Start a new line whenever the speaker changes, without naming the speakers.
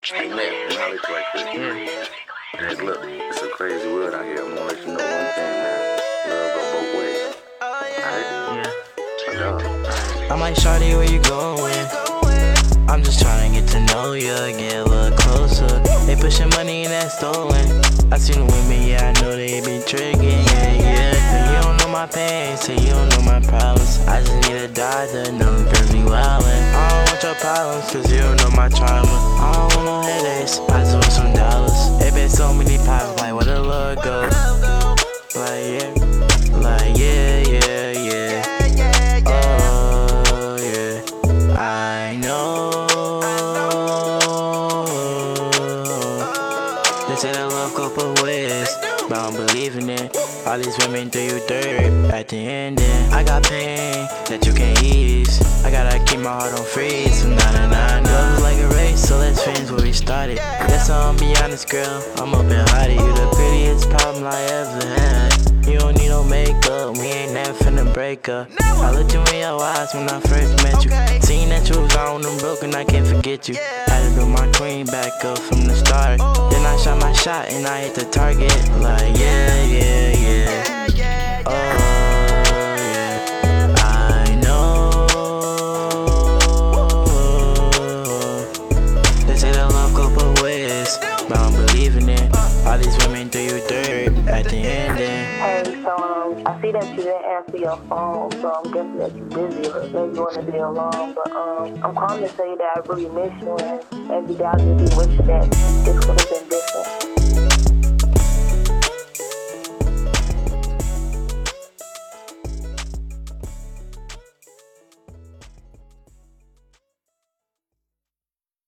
Hey man, you know it's like this. Hey, look, it's a crazy world out here. I'm gonna let you know one thing, man. Love go both ways. Alright? Yeah. Love.
I'm like, shawty, where you going? I'm just trying to get to know you, get a little closer. They pushing money and that's stolen. I seen them with me, yeah, I know they be tricking, yeah. You don't know my pain, so you don't know my problems. I just need a doctor, no, cause we wildin'. I don't want your problems, cause you don't know my trauma. I don't want no headaches, I just want some dollars. It been so many pops, like where the love go? Like yeah, yeah. Oh yeah, I know. They say that love go both ways, but I don't believe in it. All these women do you dirt at the end. I got pain that you can't ease. I gotta keep my heart on freeze. So nah. Love is like a race, so let's finish where we started. Guess I'll be honest, girl, I'm up and hottie. You the prettiest problem I ever had. You don't need no makeup, we ain't never finna break up. I looked you in your eyes when I first met you. Seen that you was on and broken, I can't forget you. Had to build my queen back up from the start. Then I shot my shot and I hit the target. Like yeah. Oh yeah, I know. They say that love go both ways, but I don't believe in it. All these women do you dirt at the end.
Hey, so I see that you didn't answer your phone, so I'm guessing that you're busy or maybe you want to be alone. But I'm calling to say that I really miss you, and every day I just be wishing that this could have been different.